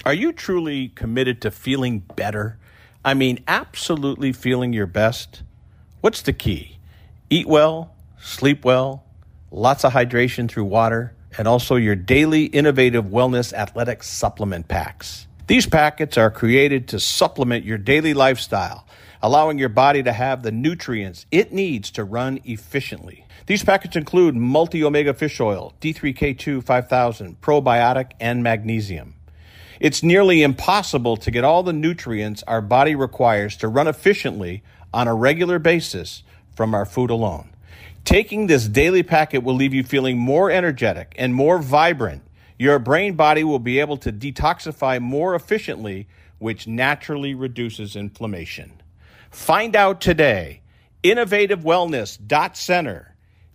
Are you truly committed to feeling better? I mean, absolutely feeling your best? What's the key? Eat well, sleep well, lots of hydration through water, and also your daily innovative wellness athletic supplement packs. These packets are created to supplement your daily lifestyle, allowing your body to have the nutrients it needs to run efficiently. These packets include multi-omega fish oil, D3K2 5000, probiotic, and magnesium. It's nearly impossible to get all the nutrients our body requires to run efficiently on a regular basis from our food alone. Taking this daily packet will leave you feeling more energetic and more vibrant. Your brain body will be able to detoxify more efficiently, which naturally reduces inflammation. Find out today. InnovativeWellness.center.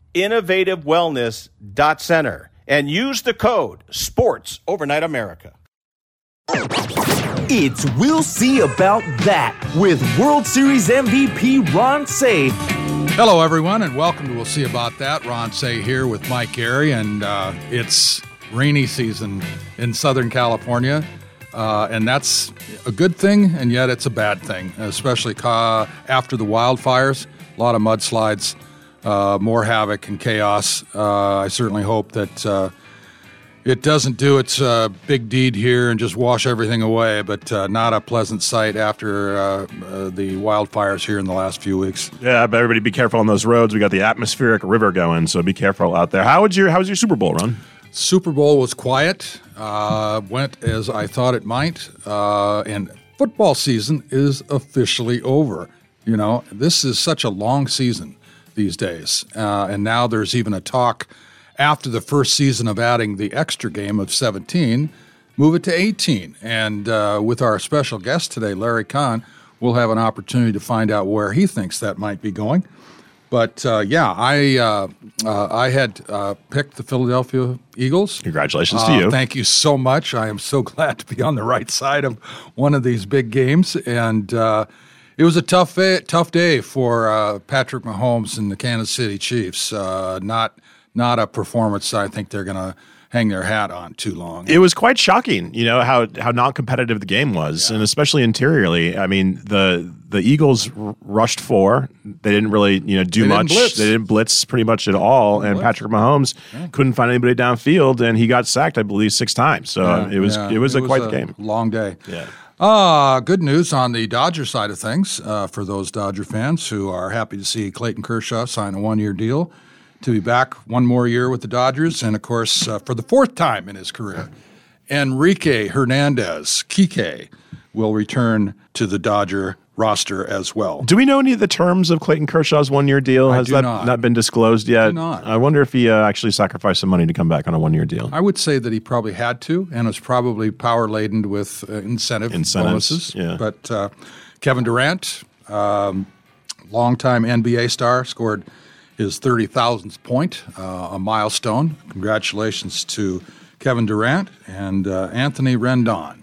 InnovativeWellness.center. And use the code SPORTSOvernightAmerica. It's We'll See About That with World Series MVP Ron Cey. Hello, everyone, and welcome to We'll See About That. Ron Cey here with Mike Airy, and it's rainy season in Southern California, and that's a good thing, and yet it's a bad thing, especially after the wildfires. A lot of mudslides, more havoc and chaos. I certainly hope that it doesn't do its big deed here and just wash everything away, but not a pleasant sight after the wildfires here in the last few weeks. Yeah, but everybody be careful on those roads. We got the atmospheric river going, so be careful out there. How was your Super Bowl run? Super Bowl was quiet, went as I thought it might, and football season is officially over. You know, this is such a long season these days, and now there's even a talk after the first season of adding the extra game of 17, move it to 18. And with our special guest today, Larry Kahn, we'll have an opportunity to find out where he thinks that might be going. But, I had picked the Philadelphia Eagles. Congratulations to you. Thank you so much. I am so glad to be on the right side of one of these big games. And it was a tough day for Patrick Mahomes and the Kansas City Chiefs. Not a performance I think they're going to hang their hat on too long. It was quite shocking, you know, how non-competitive the game was, and especially interiorly. I mean, the Eagles rushed 4. They didn't really, do much. They didn't blitz pretty much at all, and Patrick Mahomes couldn't find anybody downfield, and he got sacked, I believe, 6 times. So it was quite the game. Long day. Yeah. Good news on the Dodger side of things for those Dodger fans who are happy to see Clayton Kershaw sign a 1-year deal to be back one more year with the Dodgers, and, of course, for the 4th time in his career, Enrique Hernandez, Kike, will return to the Dodger roster as well. Do we know any of the terms of Clayton Kershaw's 1-year deal? Has that not been disclosed yet? I do not. I wonder if he actually sacrificed some money to come back on a 1-year deal. I would say that he probably had to, and was probably power-laden with incentives, bonuses. Yeah. But Kevin Durant, longtime NBA star, scored his 30,000th point, a milestone. Congratulations to Kevin Durant and Anthony Rendon.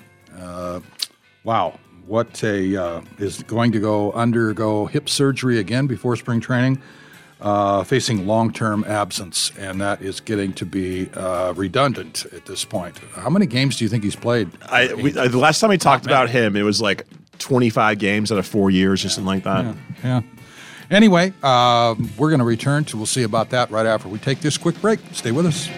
Wow, what is going to undergo hip surgery again before spring training, facing long-term absence, and that is getting to be redundant at this point. How many games do you think he's played? The last time we talked about him, it was like 25 games out of 4 years or something like that. Yeah. Anyway, we're going to return to We'll See About That right after we take this quick break. Stay with us.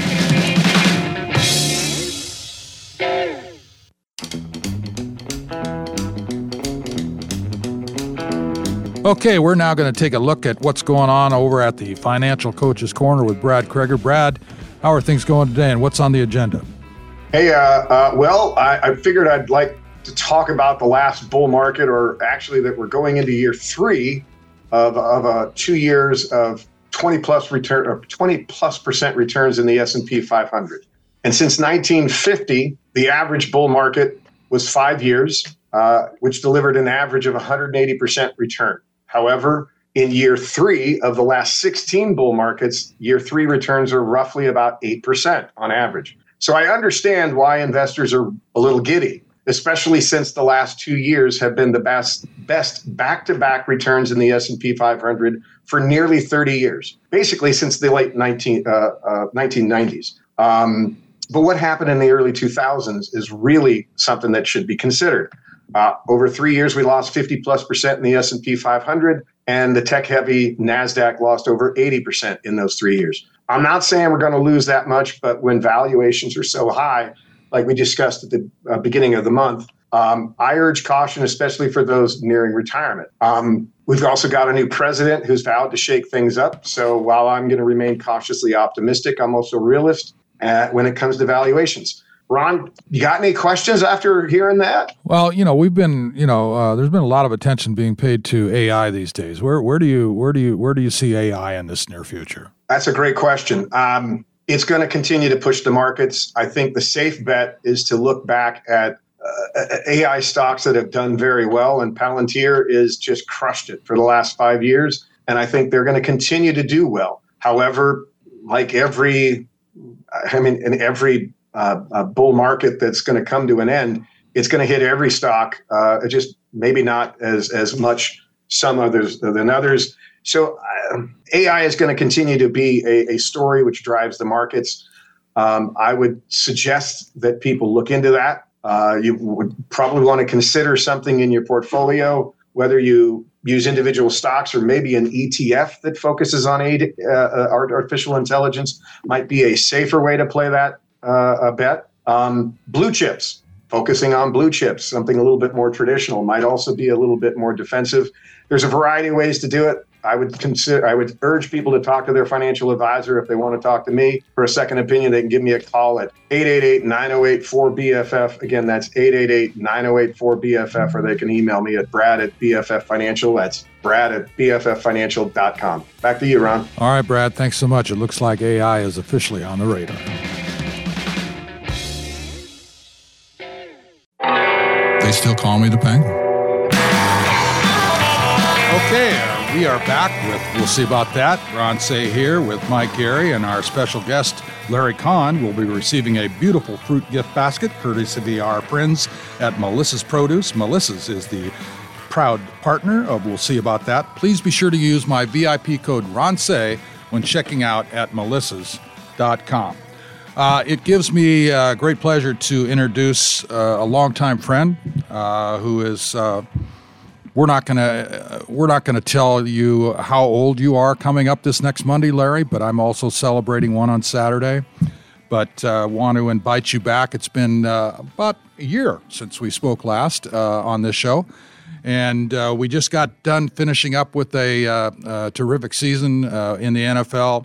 Okay, we're now going to take a look at what's going on over at the Financial Coach's Corner with Brad Kreger. Brad, how are things going today, and what's on the agenda? Hey, I figured I'd like to talk about the last bull market, or actually that we're going into year 3 of 2 years of 20+% returns in the S&P 500. And since 1950, the average bull market was 5 years, which delivered an average of 180% return. However, in year 3 of the last 16 bull markets, year 3 returns are roughly about 8% on average. So I understand why investors are a little giddy, especially since the last 2 years have been the best back-to-back returns in the S&P 500 for nearly 30 years, basically since the late 1990s. But what happened in the early 2000s is really something that should be considered. Over 3 years, we lost 50+% in the S&P 500, and the tech-heavy NASDAQ lost over 80% in those 3 years. I'm not saying we're going to lose that much, but when valuations are so high, like we discussed at the beginning of the month, I urge caution, especially for those nearing retirement. We've also got a new president who's vowed to shake things up. So while I'm going to remain cautiously optimistic, I'm also a realist when it comes to valuations. Ron, you got any questions after hearing that? Well, we've been, there's been a lot of attention being paid to AI these days. Where do you see AI in this near future? That's a great question. It's going to continue to push the markets. I think the safe bet is to look back at AI stocks that have done very well, and Palantir is just crushed it for the last 5 years, and I think they're going to continue to do well. However, like every bull market that's going to come to an end, it's going to hit every stock, just maybe not as much some others than others. So AI is going to continue to be a story which drives the markets. I would suggest that people look into that. You would probably want to consider something in your portfolio, whether you use individual stocks or maybe an ETF that focuses on artificial intelligence might be a safer way to play that bet. Blue chips, focusing on blue chips, something a little bit more traditional, might also be a little bit more defensive. There's a variety of ways to do it. I would urge people to talk to their financial advisor. If they want to talk to me for a second opinion, they can give me a call at 888-908-4BFF. Again, that's 888-908-4BFF, or they can email me at brad@BFF-Financial. That's brad@BFFFinancial.com. Back to you, Ron. All right, Brad, thanks so much. It looks like AI is officially on the radar. They still call me the Penguin. Okay, we are back with We'll See About That. Ron Cey here with Mike Carey, and our special guest, Larry Kahn, will be receiving a beautiful fruit gift basket courtesy of our friends at Melissa's Produce. Melissa's is the proud partner of We'll See About That. Please be sure to use my VIP code RonCey when checking out at melissas.com. It gives me great pleasure to introduce a longtime friend who is... We're not gonna tell you how old you are coming up this next Monday, Larry, but I'm also celebrating one on Saturday. But want to invite you back. It's been about a year since we spoke last on this show, and we just got done finishing up with a terrific season in the NFL,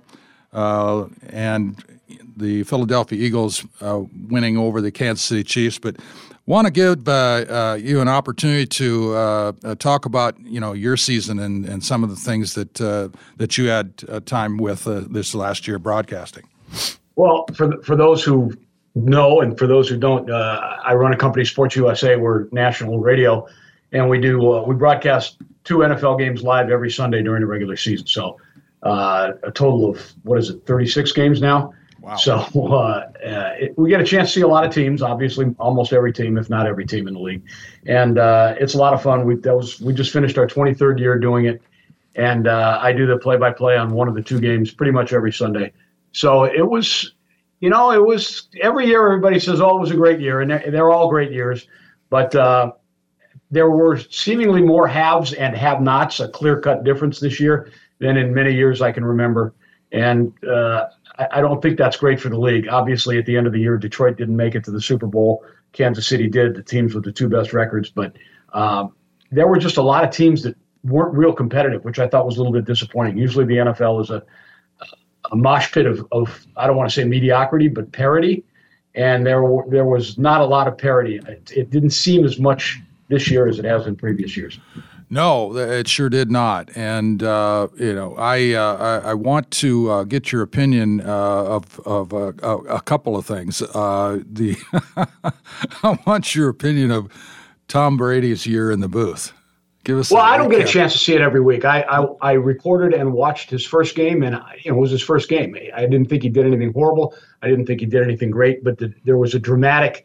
and the Philadelphia Eagles winning over the Kansas City Chiefs. But want to give you an opportunity to talk about your season and some of the things that you had time with this last year broadcasting. Well, for those who know and for those who don't, I run a company, Sports USA. We're national radio, and we broadcast 2 NFL games live every Sunday during the regular season. So a total of 36 games now. Wow. So we get a chance to see a lot of teams, obviously almost every team, if not every team in the league. And it's a lot of fun. We just finished our 23rd year doing it. And I do the play-by-play on one of the 2 games pretty much every Sunday. So it was every year everybody says, oh, it was a great year. And they're all great years. But there were seemingly more haves and have-nots, a clear-cut difference this year than in many years I can remember. And I don't think that's great for the league. Obviously, at the end of the year, Detroit didn't make it to the Super Bowl. Kansas City did, the teams with the 2 best records. But there were just a lot of teams that weren't real competitive, which I thought was a little bit disappointing. Usually the NFL is a mosh pit of I don't want to say mediocrity, but parity. And there was not a lot of parity. It didn't seem as much this year as it has in previous years. No, it sure did not. And I want to get your opinion of a couple of things. I want your opinion of Tom Brady's year in the booth. Give us. Well, I don't get a chance to see it every week. I recorded and watched his first game, and it was his first game. I didn't think he did anything horrible. I didn't think he did anything great, but there was a dramatic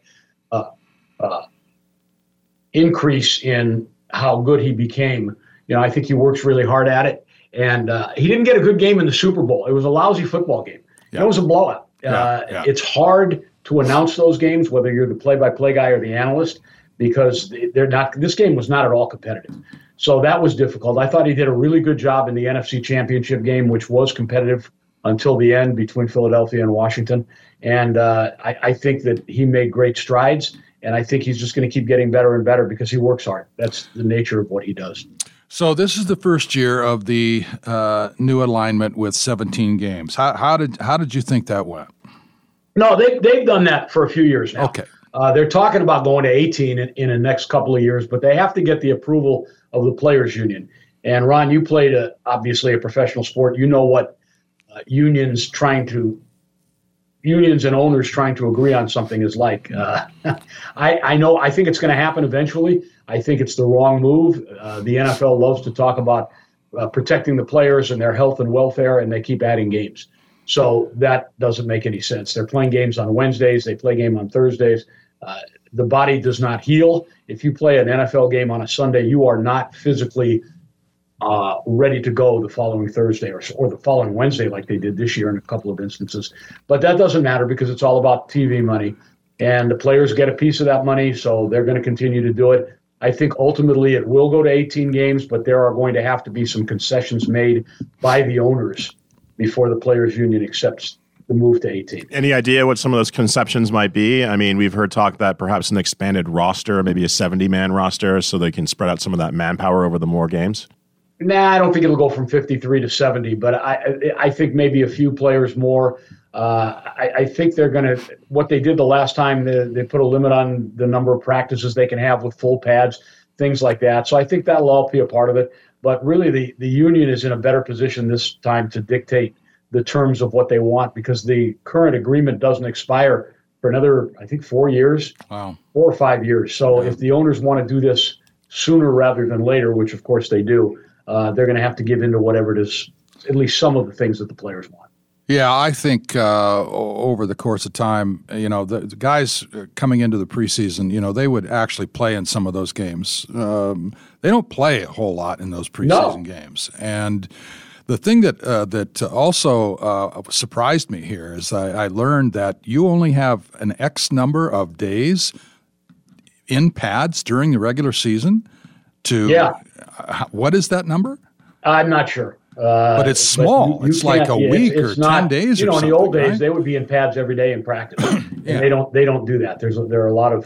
increase in how good he became. I think he works really hard at it. And he didn't get a good game in the Super Bowl. It was a lousy football game. Yeah. It was a blowout. It's hard to announce those games, whether you're the play-by-play guy or the analyst, because they're not. This game was not at all competitive. So that was difficult. I thought he did a really good job in the NFC Championship game, which was competitive until the end between Philadelphia and Washington. And I think that he made great strides, and I think he's just going to keep getting better and better because he works hard. That's the nature of what he does. So this is the first year of the new alignment with 17 games. How did you think that went? No, they've done that for a few years now. Okay. They're talking about going to 18 in the next couple of years, but they have to get the approval of the players' union. And Ron, you played obviously a professional sport. You know what unions and owners trying to agree on something is like. I think it's going to happen eventually. I think it's the wrong move. The NFL loves to talk about protecting the players and their health and welfare, and they keep adding games. So that doesn't make any sense. They're playing games on Wednesdays. They play a game on Thursdays. The body does not heal. If you play an NFL game on a Sunday, you are not physically ready to go the following Thursday or the following Wednesday like they did this year in a couple of instances. But that doesn't matter because it's all about TV money. And the players get a piece of that money, so they're going to continue to do it. I think ultimately it will go to 18 games, but there are going to have to be some concessions made by the owners before the players' union accepts the move to 18. Any idea what some of those conceptions might be? I mean, we've heard talk that perhaps an expanded roster, maybe a 70-man roster, so they can spread out some of that manpower over the more games. Nah, I don't think it'll go from 53 to 70, but I think maybe a few players more. I think they're going to – what they did the last time, they put a limit on the number of practices they can have with full pads, things like that. So I think that'll all be a part of it. But really the union is in a better position this time to dictate the terms of what they want because the current agreement doesn't expire for another, I think, 4 years. Wow. 4 or 5 years. So if the owners want to do this sooner rather than later, which of course they do, they're going to have to give in to whatever it is, at least some of the things that the players want. Yeah, I think over the course of time, the guys coming into the preseason, they would actually play in some of those games. They don't play a whole lot in those preseason games. And the thing that also surprised me here is I learned that you only have an X number of days in pads during the regular season. What is that number? I'm not sure. But it's small. It's like a week or 10 days or something. In the old days, they would be in pads every day in practice. And they don't do that. There are a lot of,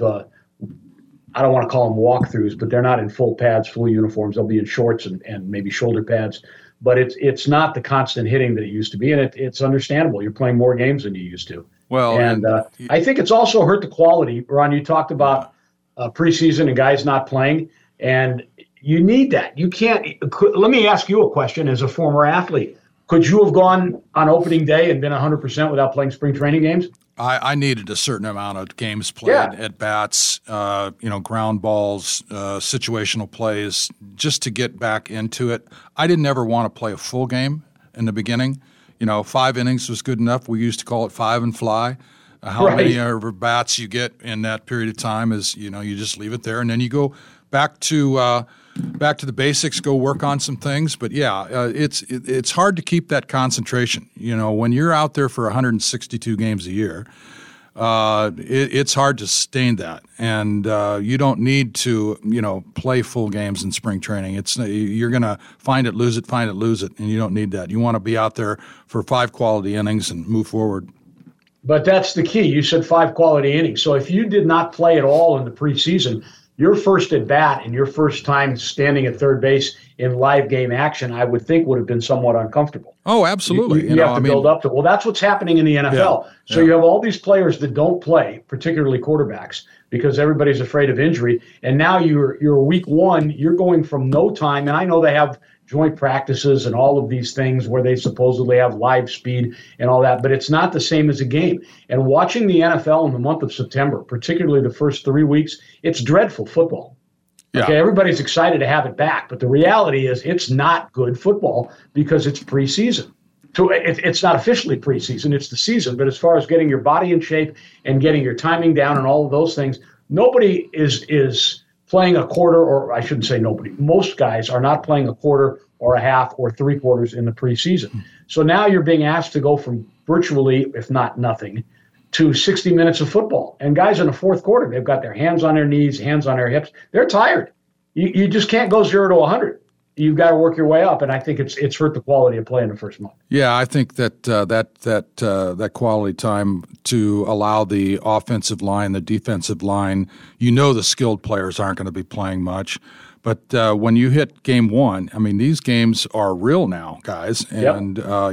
I don't want to call them walkthroughs, but they're not in full pads, full uniforms. They'll be in shorts and maybe shoulder pads. But it's not the constant hitting that it used to be. And it's understandable. You're playing more games than you used to. Well, and I think it's also hurt the quality. Ron, you talked about preseason and guys not playing. And you need that. You can't. Let me ask you a question as a former athlete. Could you have gone on opening day and been 100% without playing spring training games? I needed a certain amount of games played, at bats, ground balls, situational plays, just to get back into it. I didn't ever want to play a full game in the beginning. 5 innings was good enough. We used to call it 5 and fly. How many bats you get in that period of time is, you just leave it there, and then you go back to the basics, go work on some things. But it's hard to keep that concentration. When you're out there for 162 games a year, it's hard to sustain that. And you don't need to, play full games in spring training. You're going to find it, lose it, and you don't need that. You want to be out there for 5 quality innings and move forward. But that's the key. You said 5 quality innings. So if you did not play at all in the preseason, your first at bat and your first time standing at third base in live game action, I would think would have been somewhat uncomfortable. Oh, absolutely. You have to build up to it. Well, that's what's happening in the NFL. So you have all these players that don't play, particularly quarterbacks, because everybody's afraid of injury. And now you're week 1, you're going from no time. And I know they have joint practices and all of these things where they supposedly have live speed and all that, but it's not the same as a game. And watching the NFL in the month of September, particularly the first 3 weeks, it's dreadful football. Yeah. Okay, everybody's excited to have it back, but the reality is it's not good football because it's preseason. So it's not officially preseason, it's the season, but as far as getting your body in shape and getting your timing down and all of those things, nobody is playing a quarter, or I shouldn't say nobody. Most guys are not playing a quarter or a half or 3/4 in the preseason. So now you're being asked to go from virtually, if not nothing, to 60 minutes of football. And guys in the fourth quarter, they've got their hands on their knees, hands on their hips. They're tired. You just can't go 0 to 100. You've got to work your way up, and I think it's hurt the quality of play in the first month. Yeah, I think that that quality time to allow the offensive line, the defensive line, the skilled players aren't going to be playing much. But when you hit game one, I mean, these games are real now, guys, and that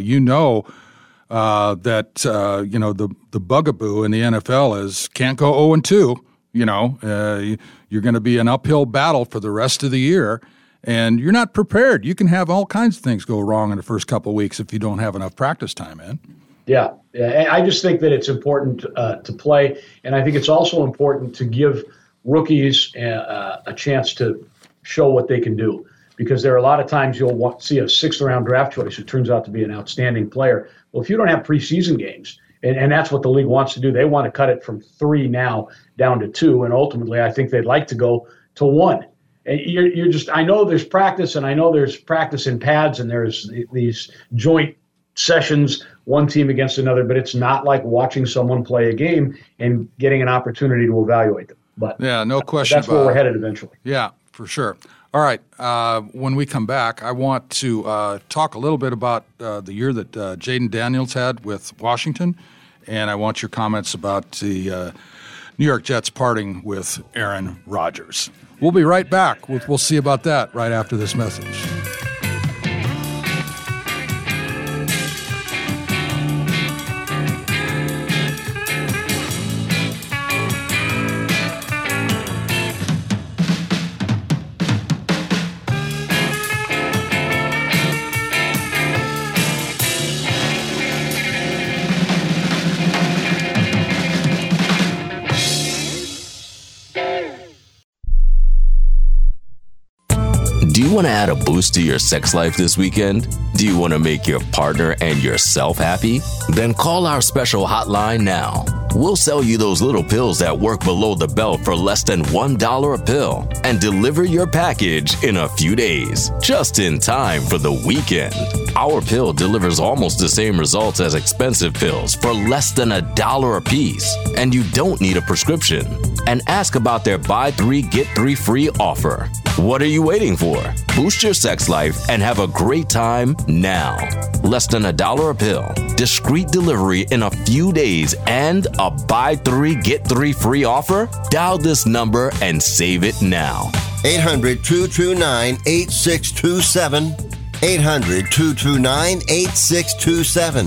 the bugaboo in the NFL is can't go 0-2. You're going to be an uphill battle for the rest of the year. And you're not prepared. You can have all kinds of things go wrong in the first couple of weeks if you don't have enough practice time, man. Yeah. I just think that it's important to play, and I think it's also important to give rookies a chance to show what they can do, because there are a lot of times you'll see a 6th-round draft choice who turns out to be an outstanding player. Well, if you don't have preseason games, and that's what the league wants to do, they want to cut it from 3 now down to 2, and ultimately I think they'd like to go to 1. And you're just, I know there's practice, and I know there's practice in pads, and there's these joint sessions, one team against another, but it's not like watching someone play a game and getting an opportunity to evaluate them. But yeah, no question. That's where we're headed eventually. Yeah, for sure. All right. When we come back, I want to talk a little bit about the year that Jayden Daniels had with Washington, and I want your comments about the New York Jets parting with Aaron Rodgers. We'll be right back. We'll see about that right after this message. Do you want to add a boost to your sex life this weekend? Do you want to make your partner and yourself happy? Then call our special hotline now. We'll sell you those little pills that work below the belt for less than $1 a pill and deliver your package in a few days, just in time for the weekend. Our pill delivers almost the same results as expensive pills for less than $1 a piece, and you don't need a prescription. And ask about their buy 3, get 3 free offer. What are you waiting for? Boost your sex life and have a great time now. Less than $1 a pill, discreet delivery in a few days, and a buy 3, get 3 free offer? Dial this number and save it now. 800-229-8627. 800-229-8627.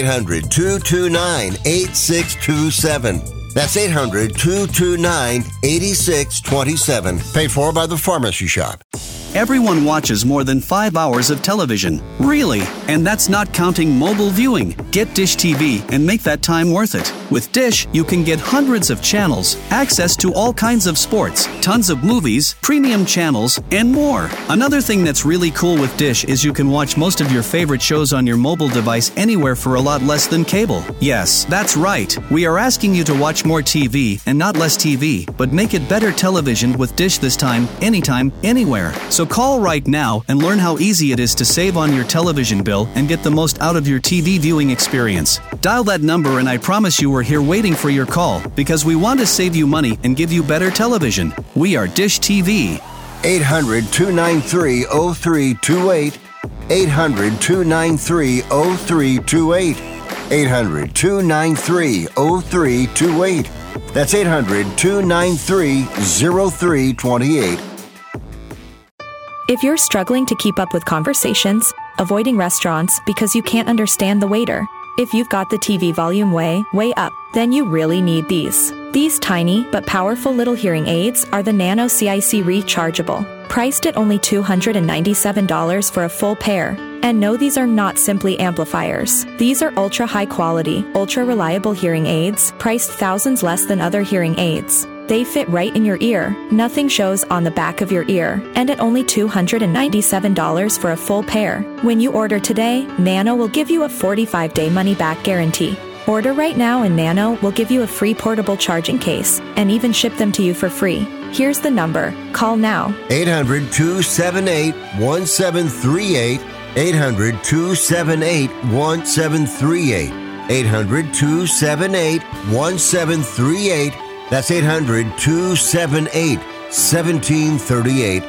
800-229-8627. That's 800-229-8627. Paid for by the Pharmacy Shop. Everyone watches more than 5 hours of television. Really? And that's not counting mobile viewing. Get Dish TV and make that time worth it. With Dish, you can get hundreds of channels, access to all kinds of sports, tons of movies, premium channels, and more. Another thing that's really cool with Dish is you can watch most of your favorite shows on your mobile device anywhere for a lot less than cable. Yes, that's right. We are asking you to watch more TV and not less TV, but make it better television with Dish this time, anytime, anywhere. So call right now and learn how easy it is to save on your television bill and get the most out of your TV viewing experience. Dial that number and I promise you we're here waiting for your call because we want to save you money and give you better television. We are Dish TV. 800-293-0328. 800-293-0328. 800-293-0328. That's 800-293-0328. If you're struggling to keep up with conversations, avoiding restaurants because you can't understand the waiter, if you've got the TV volume way up, then you really need these. These tiny but powerful little hearing aids are the Nano CIC Rechargeable, priced at only $297 for a full pair. And no, these are not simply amplifiers. These are ultra high quality, ultra reliable hearing aids, priced thousands less than other hearing aids. They fit right in your ear, nothing shows on the back of your ear, and at only $297 for a full pair. When you order today, Nano will give you a 45-day money-back guarantee. Order right now and Nano will give you a free portable charging case, and even ship them to you for free. Here's the number. Call now. 800-278-1738. 800-278-1738. 800-278-1738. That's 800-278-1738.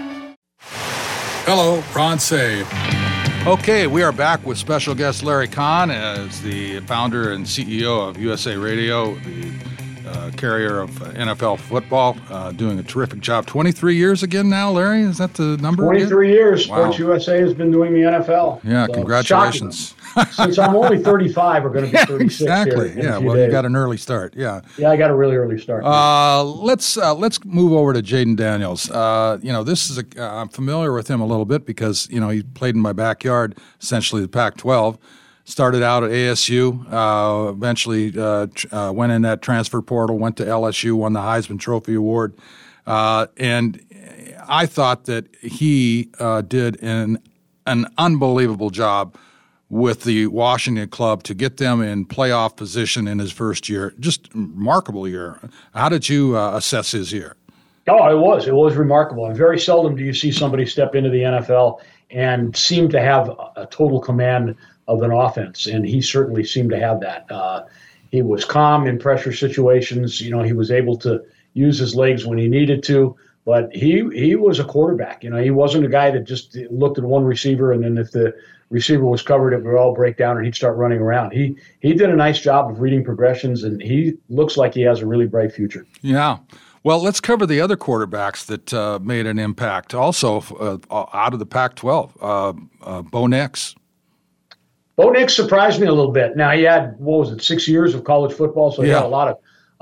Hello, Ron Save. Okay, we are back with special guest Larry Kahn as the founder and CEO of USA Radio, the carrier of NFL football, doing a terrific job. 23 years again now, Larry? Is that the number? 23 again? years. Wow. Sports USA has been doing the NFL. Yeah, so congratulations. Since I'm only 35, we're going to be 36 exactly. here. Yeah, well, days. You got an early start. Yeah. Yeah, I got a really early start. Let's move over to Jayden Daniels. This is I'm familiar with him a little bit because he played in my backyard, essentially the Pac-12. Started out at ASU, eventually went in that transfer portal, went to LSU, won the Heisman Trophy Award, and I thought that he did an unbelievable job with the Washington club to get them in playoff position in his first year. Just remarkable year. How did you assess his year? Oh, it was remarkable. And very seldom do you see somebody step into the NFL and seem to have a total command of an offense, and he certainly seemed to have that. He was calm in pressure situations. He was able to use his legs when he needed to, but he was a quarterback. He wasn't a guy that just looked at one receiver, and then if the receiver was covered, it would all break down and he'd start running around. He did a nice job of reading progressions, and he looks like he has a really bright future. Yeah. Well, let's cover the other quarterbacks that made an impact also out of the Pac-12. Bo Nix. Bo Nix surprised me a little bit. Now, he had, 6 years of college football, so he had a lot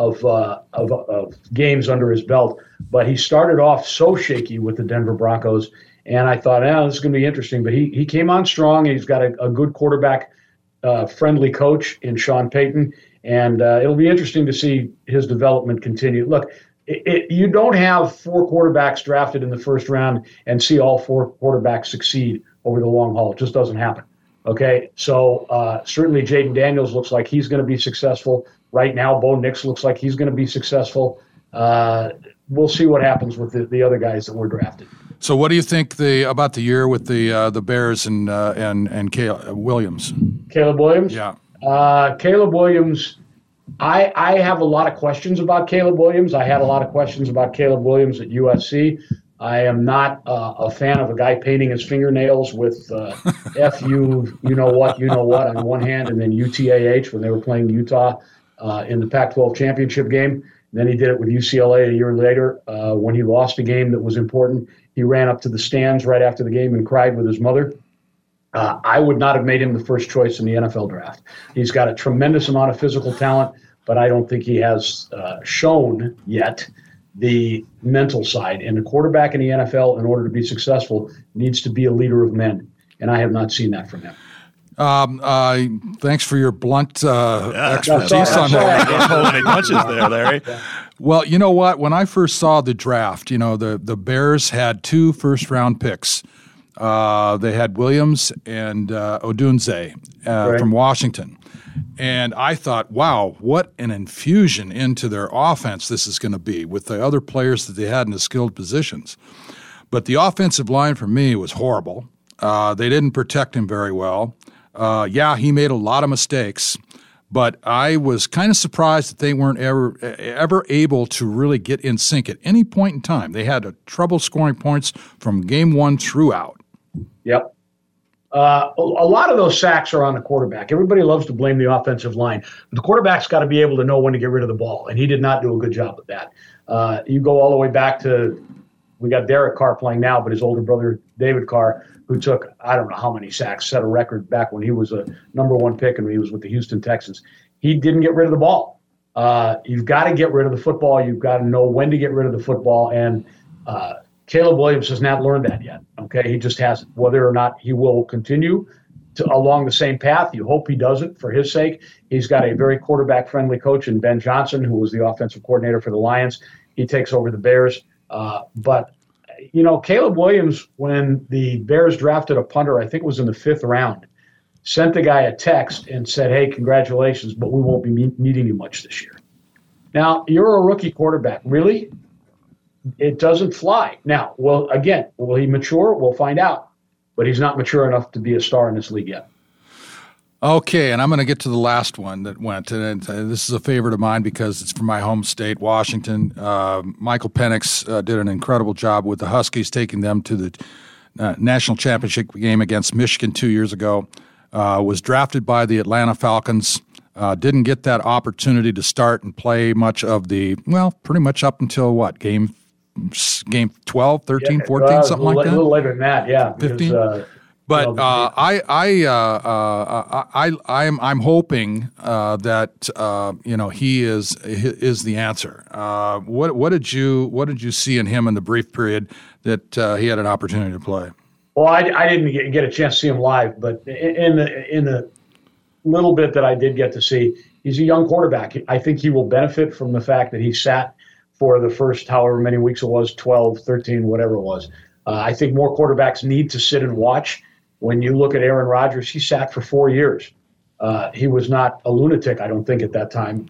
of games under his belt. But he started off so shaky with the Denver Broncos, and I thought, this is going to be interesting. But he came on strong. He's got a good quarterback-friendly coach in Sean Payton, and it'll be interesting to see his development continue. Look, you don't have 4 quarterbacks drafted in the first round and see all 4 quarterbacks succeed over the long haul. It just doesn't happen. Okay, so certainly Jayden Daniels looks like he's going to be successful. Right now, Bo Nix looks like he's going to be successful. We'll see what happens with the other guys that were drafted. So, what do you think about the year with the Bears and Caleb Williams? Caleb Williams? Yeah. Caleb Williams, I have a lot of questions about Caleb Williams. I had a lot of questions about Caleb Williams at USC. I am not a fan of a guy painting his fingernails with F-U, you know what on one hand, and then UTAH when they were playing Utah in the Pac-12 championship game. And then he did it with UCLA a year later when he lost a game that was important. He ran up to the stands right after the game and cried with his mother. I would not have made him the first choice in the NFL draft. He's got a tremendous amount of physical talent, but I don't think he has shown yet the mental side. And the quarterback in the NFL, in order to be successful, needs to be a leader of men. And I have not seen that from him. Thanks for your blunt expertise on that. Don't hold any punches there, Larry. Well, you know what? When I first saw the draft, the Bears had 2 first-round picks. They had Williams and Odunze from Washington. And I thought, wow, what an infusion into their offense this is going to be with the other players that they had in the skilled positions. But the offensive line for me was horrible. They didn't protect him very well. He made a lot of mistakes, but I was kind of surprised that they weren't ever able to really get in sync at any point in time. They had trouble scoring points from game 1 throughout. Yep. A lot of those sacks are on the quarterback. Everybody loves to blame the offensive line. But the quarterback's got to be able to know when to get rid of the ball, and he did not do a good job with that. You go all the way back to, we got Derek Carr playing now, but his older brother, David Carr, who took, I don't know how many sacks, set a record back when he was a number 1 pick and he was with the Houston Texans. He didn't get rid of the ball. You've got to get rid of the football. You've got to know when to get rid of the football, and Caleb Williams has not learned that yet. Okay, he just hasn't. Whether or not he will continue along the same path, you hope he doesn't for his sake. He's got a very quarterback-friendly coach in Ben Johnson, who was the offensive coordinator for the Lions. He takes over the Bears. But Caleb Williams, when the Bears drafted a punter, I think it was in the 5th round, sent the guy a text and said, hey, congratulations, but we won't be needing you much this year. Now, you're a rookie quarterback. Really? It doesn't fly. Now, will he mature? We'll find out. But he's not mature enough to be a star in this league yet. Okay, and I'm going to get to the last one that went, and this is a favorite of mine because it's from my home state, Washington. Michael Penix did an incredible job with the Huskies, taking them to the national championship game against Michigan 2 years ago. Was drafted by the Atlanta Falcons. Didn't get that opportunity to start and play much of pretty much up until what, game 12, 13, 14, something like that? A little later than that, yeah. 15? But I'm hoping that he is the answer. What did you see in him in the brief period that he had an opportunity to play? Well, I didn't get a chance to see him live, but in the little bit that I did get to see, he's a young quarterback. I think he will benefit from the fact that he sat for the first however many weeks it was, 12, 13, whatever it was. I think more quarterbacks need to sit and watch. When you look at Aaron Rodgers, he sat for 4 years. He was not a lunatic, I don't think, at that time.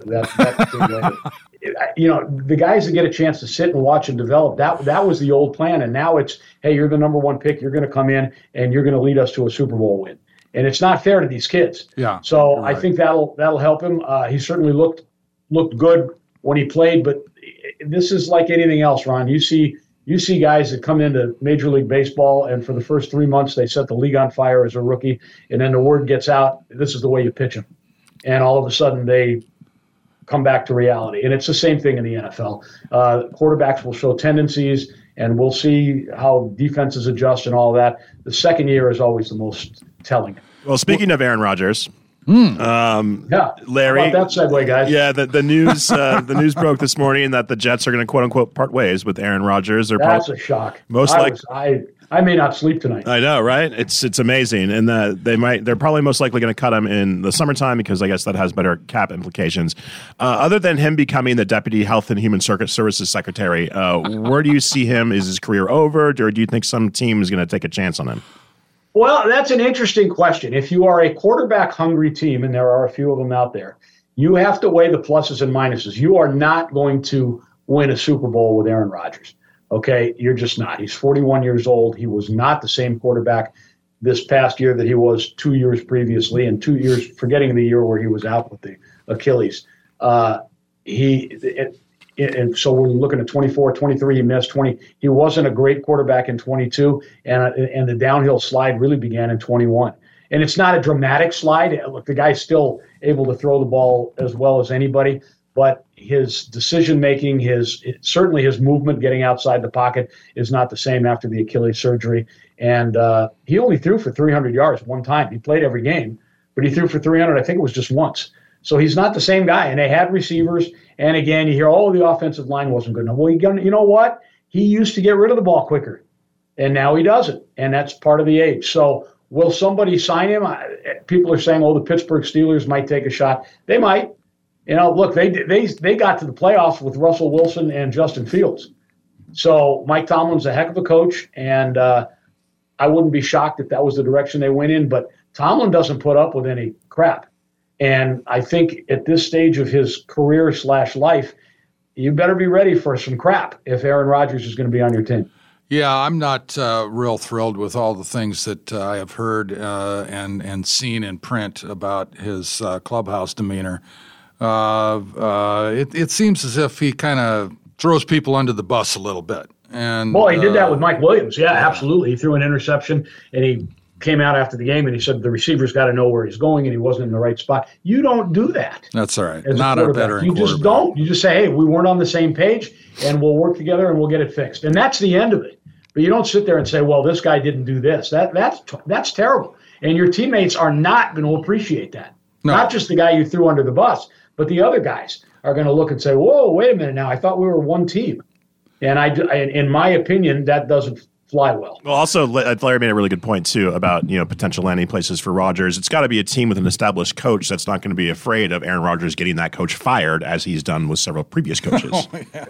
The guys that get a chance to sit and watch and develop, that was the old plan. And now it's, hey, you're the number one pick. You're going to come in and you're going to lead us to a Super Bowl win. And it's not fair to these kids. Yeah. So I think that'll help him. He certainly looked good when he played, but this is like anything else, Ron. You see guys that come into Major League Baseball, and for the first 3 months, they set the league on fire as a rookie, and then the word gets out, this is the way you pitch them. And all of a sudden, they come back to reality. And it's the same thing in the NFL. Quarterbacks will show tendencies, and we'll see how defenses adjust and all that. The second year is always the most telling. Well, speaking of Aaron Rodgers, Larry, how about that segue, guys? Yeah, the news the news broke this morning that the Jets are going to quote unquote part ways with Aaron Rodgers. That's a shock. I may not sleep tonight. I know, right? It's amazing, and they're probably most likely going to cut him in the summertime because I guess that has better cap implications. Other than him becoming the Deputy Health and Human Services Secretary, where do you see him? Is his career over, or do you think some team is going to take a chance on him? Well, that's an interesting question. If you are a quarterback-hungry team, and there are a few of them out there, you have to weigh the pluses and minuses. You are not going to win a Super Bowl with Aaron Rodgers. Okay, you're just not. He's 41 years old. He was not the same quarterback this past year that he was 2 years previously, and 2 years, forgetting the year where he was out with the Achilles. And so we're looking at 24, 23, he missed 20. He wasn't a great quarterback in 22, and the downhill slide really began in 21. And it's not a dramatic slide. Look, the guy's still able to throw the ball as well as anybody, but his decision-making, certainly his movement getting outside the pocket is not the same after the Achilles surgery. And he only threw for 300 yards one time. He played every game, but he threw for 300, I think it was just once. So he's not the same guy. And they had receivers. And again, you hear, the offensive line wasn't good enough. Well, you know what? He used to get rid of the ball quicker. And now he doesn't. And that's part of the age. So will somebody sign him? People are saying, the Pittsburgh Steelers might take a shot. They might. Look, they got to the playoffs with Russell Wilson and Justin Fields. So Mike Tomlin's a heck of a coach. And I wouldn't be shocked if that was the direction they went in. But Tomlin doesn't put up with any crap. And I think at this stage of his career/life, you better be ready for some crap if Aaron Rodgers is going to be on your team. Yeah, I'm not real thrilled with all the things that I have heard and seen in print about his clubhouse demeanor. It seems as if he kind of throws people under the bus a little bit. And he did that with Mike Williams. Yeah, absolutely. He threw an interception, and he came out after the game and he said the receiver's got to know where he's going and he wasn't in the right spot. You don't do that. That's all right. Not a veteran quarterback. You just don't. You just say, hey, we weren't on the same page and we'll work together and we'll get it fixed. And that's the end of it. But you don't sit there and say, well, this guy didn't do this. That's terrible. And your teammates are not going to appreciate that. No. Not just the guy you threw under the bus, but the other guys are going to look and say, whoa, wait a minute now. I thought we were one team. And in my opinion, that doesn't fly well. Well, also, Larry made a really good point, too, about potential landing places for Rodgers. It's got to be a team with an established coach that's not going to be afraid of Aaron Rodgers getting that coach fired, as he's done with several previous coaches.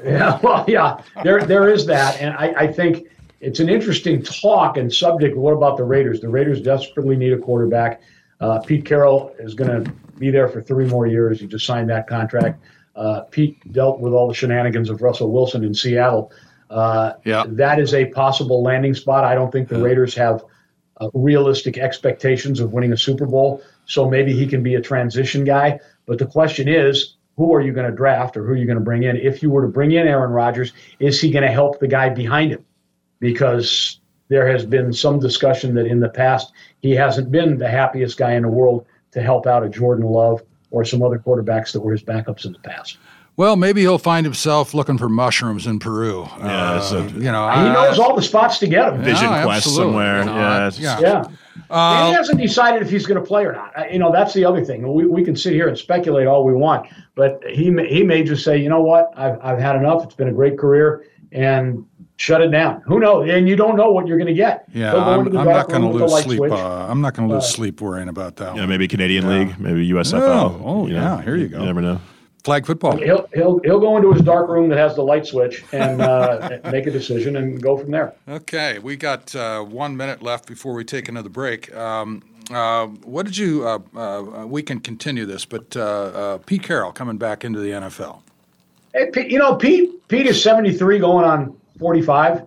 There is that. And I think it's an interesting talk and subject. What about the Raiders? The Raiders desperately need a quarterback. Pete Carroll is going to be there for 3 more years. He just signed that contract. Pete dealt with all the shenanigans of Russell Wilson in Seattle. That is a possible landing spot. I don't think the Raiders have realistic expectations of winning a Super Bowl, so maybe he can be a transition guy. But the question is, who are you going to draft or who are you going to bring in? If you were to bring in Aaron Rodgers, is he going to help the guy behind him? Because there has been some discussion that in the past he hasn't been the happiest guy in the world to help out a Jordan Love or some other quarterbacks that were his backups in the past. Well, maybe he'll find himself looking for mushrooms in Peru. He knows all the spots to get them. Vision Quest somewhere. Yeah. He hasn't decided if he's going to play or not. That's the other thing. We can sit here and speculate all we want, but he may just say, you know what, I've had enough. It's been a great career, and shut it down. Who knows? And you don't know what you're going to get. Yeah, I'm not going to lose sleep. I'm not going to lose sleep worrying about that. Yeah, maybe Canadian League, maybe USFL. Oh, here you go. You never know. Flag football. He'll go into his dark room that has the light switch and make a decision and go from there. Okay, we got 1 minute left before we take another break. What did you? We can continue this, but Pete Carroll coming back into the NFL. Hey, Pete is 73, going on 45.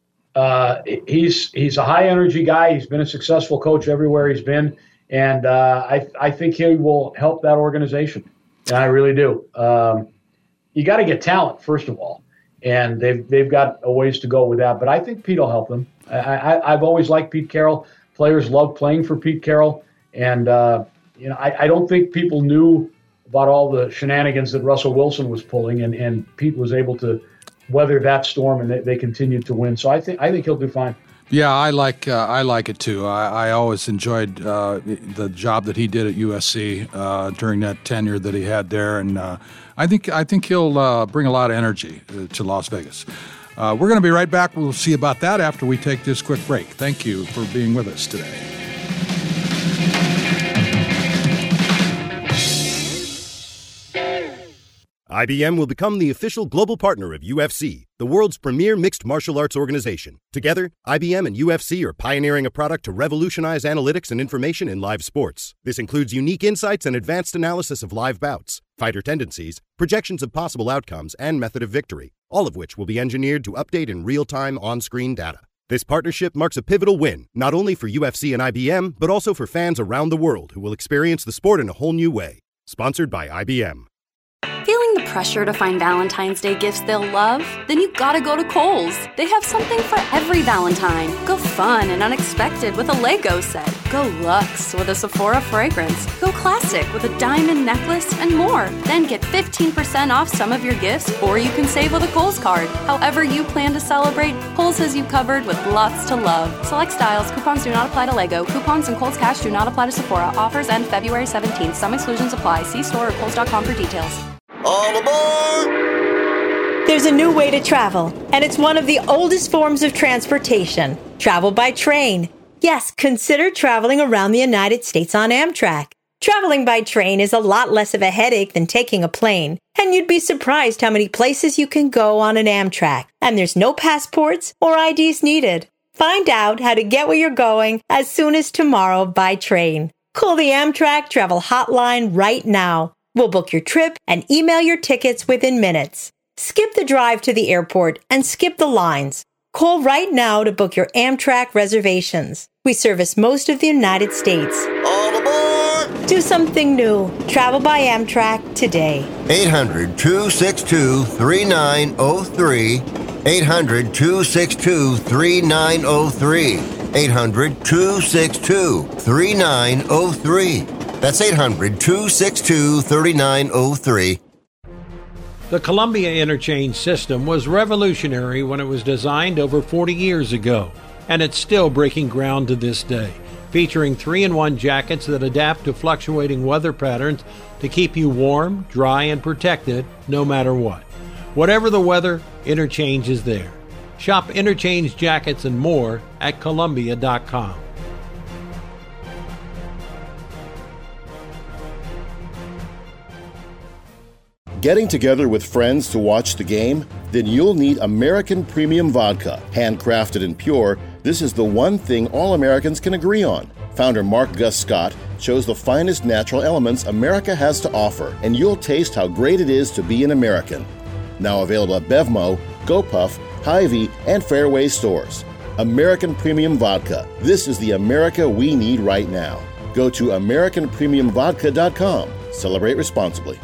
He's a high energy guy. He's been a successful coach everywhere he's been, and I think he will help that organization. And I really do. You got to get talent, first of all, and they've got a ways to go with that. But I think Pete will help them. I've always liked Pete Carroll. Players love playing for Pete Carroll, and I don't think people knew about all the shenanigans that Russell Wilson was pulling, and Pete was able to weather that storm, and they continued to win. So I think he'll do fine. Yeah, I like it too. I always enjoyed the job that he did at USC during that tenure that he had there, and I think he'll bring a lot of energy to Las Vegas. We're going to be right back. We'll see about that after we take this quick break. Thank you for being with us today. IBM will become the official global partner of UFC, the world's premier mixed martial arts organization. Together, IBM and UFC are pioneering a product to revolutionize analytics and information in live sports. This includes unique insights and advanced analysis of live bouts, fighter tendencies, projections of possible outcomes, and method of victory, all of which will be engineered to update in real-time on-screen data. This partnership marks a pivotal win, not only for UFC and IBM, but also for fans around the world who will experience the sport in a whole new way. Sponsored by IBM. Feeling the pressure to find Valentine's Day gifts they'll love? Then you gotta go to Kohl's. They have something for every Valentine. Go fun and unexpected with a Lego set. Go luxe with a Sephora fragrance. Go classic with a diamond necklace and more. Then get 15% off some of your gifts, or you can save with a Kohl's card. However you plan to celebrate, Kohl's has you covered with lots to love. Select styles. Coupons do not apply to Lego. Coupons and Kohl's Cash do not apply to Sephora. Offers end February 17th. Some exclusions apply. See store or Kohl's.com for details. All aboard! There's a new way to travel, and it's one of the oldest forms of transportation. Travel by train. Yes, consider traveling around the United States on Amtrak. Traveling by train is a lot less of a headache than taking a plane, and you'd be surprised how many places you can go on an Amtrak, and there's no passports or IDs needed. Find out how to get where you're going as soon as tomorrow by train. Call the Amtrak Travel Hotline right now. We'll book your trip and email your tickets within minutes. Skip the drive to the airport and skip the lines. Call right now to book your Amtrak reservations. We service most of the United States. All aboard! Do something new. Travel by Amtrak today. 800-262-3903. 800-262-3903. 800-262-3903. That's 800-262-3903. The Columbia Interchange system was revolutionary when it was designed over 40 years ago, and it's still breaking ground to this day, featuring 3-in-1 jackets that adapt to fluctuating weather patterns to keep you warm, dry, and protected no matter what. Whatever the weather, Interchange is there. Shop Interchange jackets and more at Columbia.com. Getting together with friends to watch the game? Then you'll need American Premium Vodka. Handcrafted and pure, this is the one thing all Americans can agree on. Founder Mark Gus Scott chose the finest natural elements America has to offer, and you'll taste how great it is to be an American. Now available at Bevmo, GoPuff, Hy-Vee, and Fairway stores. American Premium Vodka. This is the America we need right now. Go to AmericanPremiumVodka.com. Celebrate responsibly.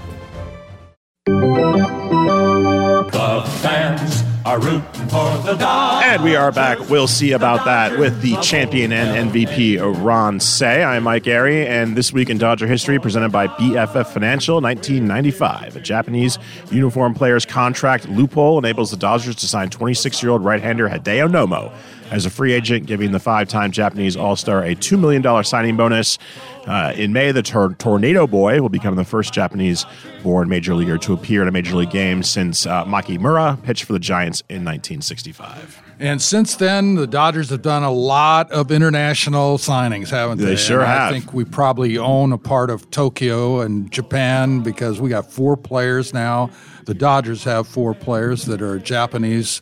The fans are rooting for the Dodgers. And we are back. We'll see about that with the champion and MVP, Ron Cey. I'm Mike Airy, and this week in Dodger history, presented by BFF Financial, 1995. A Japanese uniform player's contract loophole enables the Dodgers to sign 26-year-old right-hander Hideo Nomo as a free agent, giving the five-time Japanese All-Star a $2 million signing bonus. In May, the Tornado Boy will become the first Japanese-born major leaguer to appear in a major league game since Maki Mura pitched for the Giants in 1965. And since then, the Dodgers have done a lot of international signings, haven't they? They sure have. I think we probably own a part of Tokyo and Japan because we got 4 players now. The Dodgers have 4 players that are Japanese.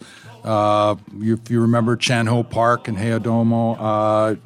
If you remember Chanho Park and Hayadomo,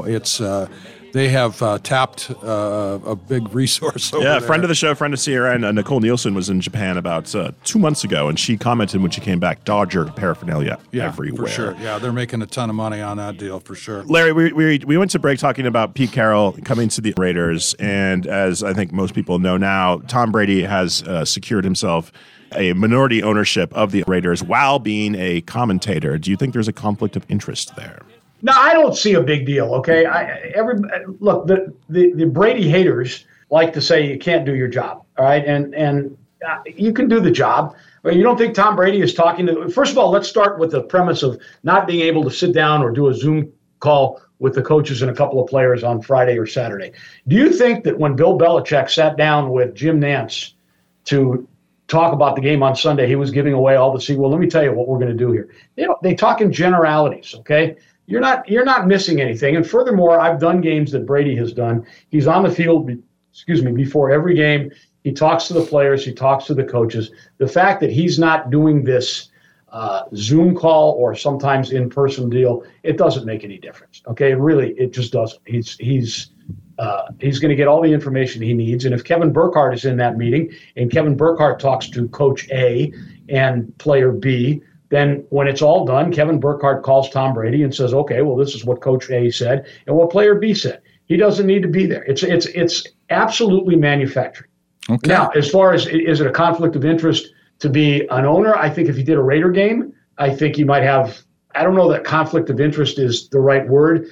they have tapped a big resource over there. Friend of the show, friend of Sierra, and Nicole Nielsen was in Japan about 2 months ago, and she commented when she came back, Dodger paraphernalia everywhere. For sure. Yeah, they're making a ton of money on that deal, for sure. Larry, we went to break talking about Pete Carroll coming to the Raiders, and as I think most people know now, Tom Brady has secured himself a minority ownership of the Raiders while being a commentator. Do you think there's a conflict of interest there? No, I don't see a big deal. Okay, look, the Brady haters like to say you can't do your job. All right, and you can do the job. But you don't think Tom Brady is talking to? First of all, let's start with the premise of not being able to sit down or do a Zoom call with the coaches and a couple of players on Friday or Saturday. Do you think that when Bill Belichick sat down with Jim Nantz to talk about the game on Sunday, he was giving away all the secrets? Well, let me tell you what we're going to do here. They talk in generalities, okay? You're not missing anything. And furthermore, I've done games that Brady has done. He's on the field, before every game. He talks to the players. He talks to the coaches. The fact that he's not doing this Zoom call or sometimes in-person deal, it doesn't make any difference, okay? It just doesn't. He's going to get all the information he needs. And if Kevin Burkhardt is in that meeting and Kevin Burkhardt talks to Coach A and player B, then when it's all done, Kevin Burkhardt calls Tom Brady and says, okay, well, this is what Coach A said and what player B said. He doesn't need to be there. It's absolutely manufactured. Okay. Now, as far as is it a conflict of interest to be an owner, I think if he did a Raider game, I think he might have, I don't know that conflict of interest is the right word.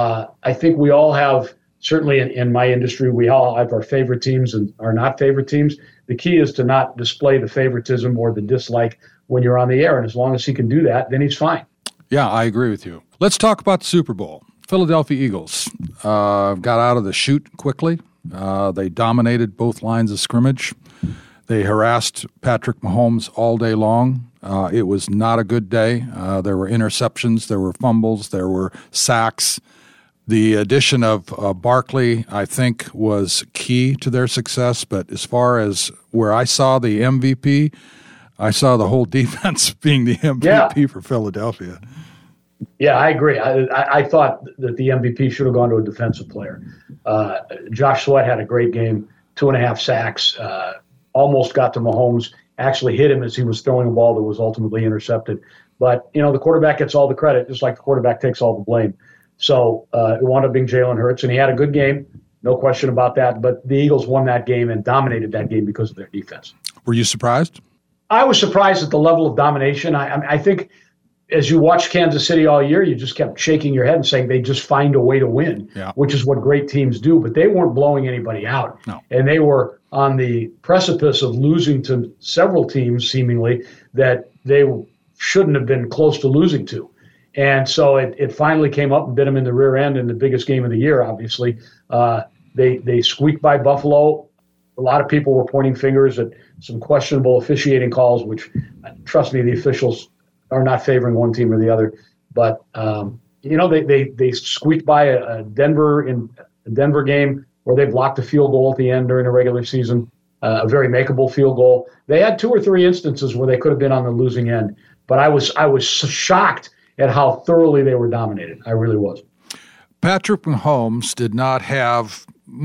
I think we all have, certainly in my industry, we all have our favorite teams and our not favorite teams. The key is to not display the favoritism or the dislike when you're on the air. And as long as he can do that, then he's fine. Yeah, I agree with you. Let's talk about the Super Bowl. Philadelphia Eagles got out of the chute quickly. They dominated both lines of scrimmage. They harassed Patrick Mahomes all day long. It was not a good day. There were interceptions, there were fumbles, there were sacks. The addition of Barkley, I think, was key to their success. But as far as where I saw the MVP, I saw the whole defense being the MVP for Philadelphia. Yeah, I agree. I thought that the MVP should have gone to a defensive player. Josh Sweat had a great game, 2.5 sacks, almost got to Mahomes, actually hit him as he was throwing a ball that was ultimately intercepted. But, the quarterback gets all the credit, just like the quarterback takes all the blame. So it wound up being Jalen Hurts, and he had a good game, no question about that. But the Eagles won that game and dominated that game because of their defense. Were you surprised? I was surprised at the level of domination. I think as you watched Kansas City all year, you just kept shaking your head and saying they just find a way to win, which is what great teams do. But they weren't blowing anybody out. No. And they were on the precipice of losing to several teams, seemingly, that they shouldn't have been close to losing to. And so it finally came up and bit them in the rear end in the biggest game of the year, obviously. They squeaked by Buffalo. A lot of people were pointing fingers at some questionable officiating calls, which, trust me, the officials are not favoring one team or the other. But, they squeaked by a Denver game where they blocked a field goal at the end during the regular season, a very makeable field goal. They had 2 or 3 instances where they could have been on the losing end. But I was shocked at how thoroughly they were dominated. I really was. Patrick Mahomes did not have,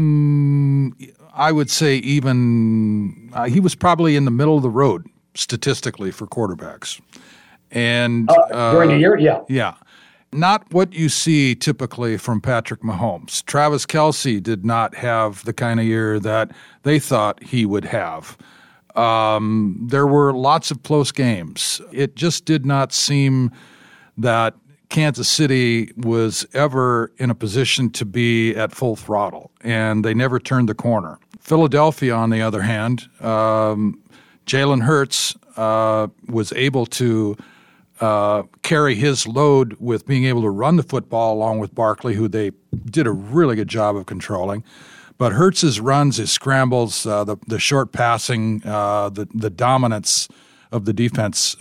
I would say even, he was probably in the middle of the road statistically for quarterbacks. And during the year, yeah. Yeah. Not what you see typically from Patrick Mahomes. Travis Kelce did not have the kind of year that they thought he would have. There were lots of close games. It just did not seem that Kansas City was ever in a position to be at full throttle, and they never turned the corner. Philadelphia, on the other hand, Jalen Hurts was able to carry his load with being able to run the football along with Barkley, who they did a really good job of controlling. But Hurts's runs, his scrambles, the short passing, the dominance of the defense,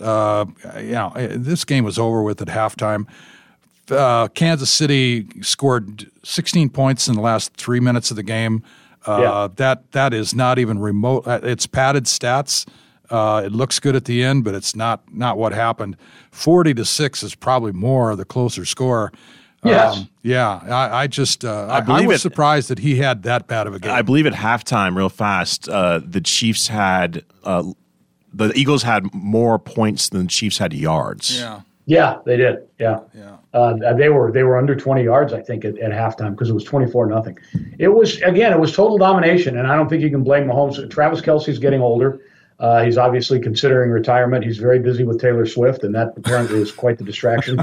this game was over with at halftime. Kansas City scored 16 points in the last 3 minutes of the game. That is not even remote. It's padded stats. It looks good at the end, but it's not what happened. 40-6 is probably more the closer score. Yes. I was surprised that he had that bad of a game. I believe at halftime, real fast, the Chiefs had the Eagles had more points than the Chiefs had yards. Yeah, they did. Yeah. They were under 20 yards, I think, at halftime because it was 24-0. It was total domination, and I don't think you can blame Mahomes. Travis Kelce's getting older. He's obviously considering retirement. He's very busy with Taylor Swift, and that apparently is quite the distraction.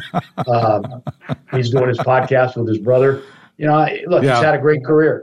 He's doing his podcast with his brother. He's had a great career.